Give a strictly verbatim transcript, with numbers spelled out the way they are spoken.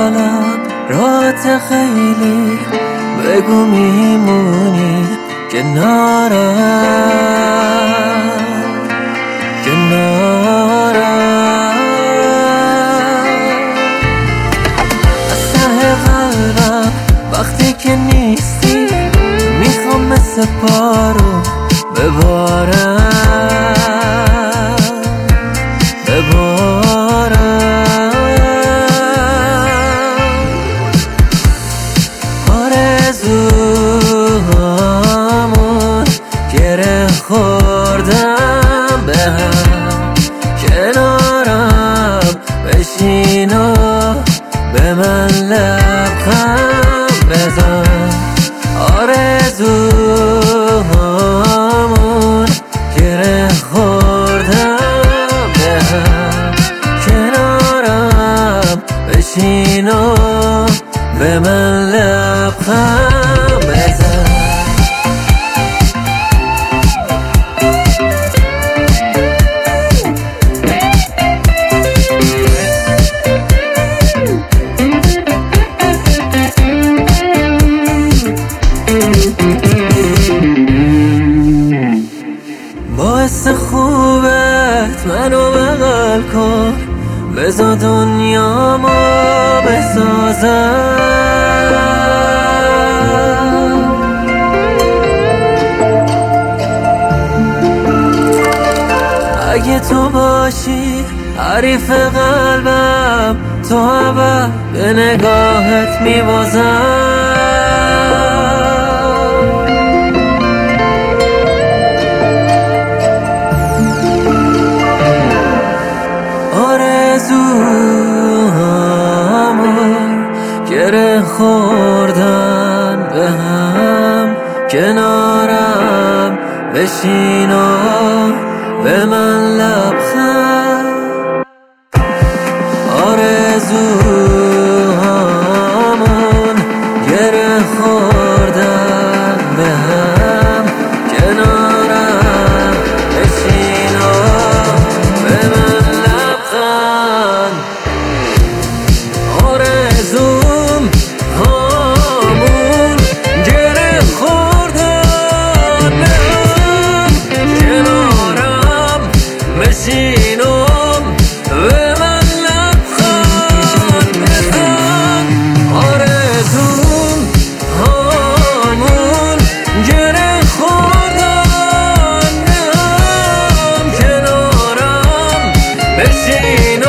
الان راحت خیلی، بگو میمونی کنارم کنارم. از ته قلبم وقتی که نیستی میخوام مثل بارون ببارم ببارم. آرزوهامون گره خوردم به هم، کنارم بشین و به من لبخند بزن. آرزوهامون گره خوردم به هم، کنارم بشین و به من لبخند بزن. باعث خوبت منو بغل کن، بذار دنیامو بسازم. اگه تو باشی حریف قلبم، تو اول به نگاهت میبازم. آرزوهامون گره خوردن به هم، کنارم بشین و به من لبخند. آرزوهامون گره خوردن به هم، کنارم بشین و به من لبخند. آرزوم هامون گره خوردن به هم، کنارم بشینم به من لبخند بزن. آرزوم هامون گره خوردن به هم، کنارم بشینم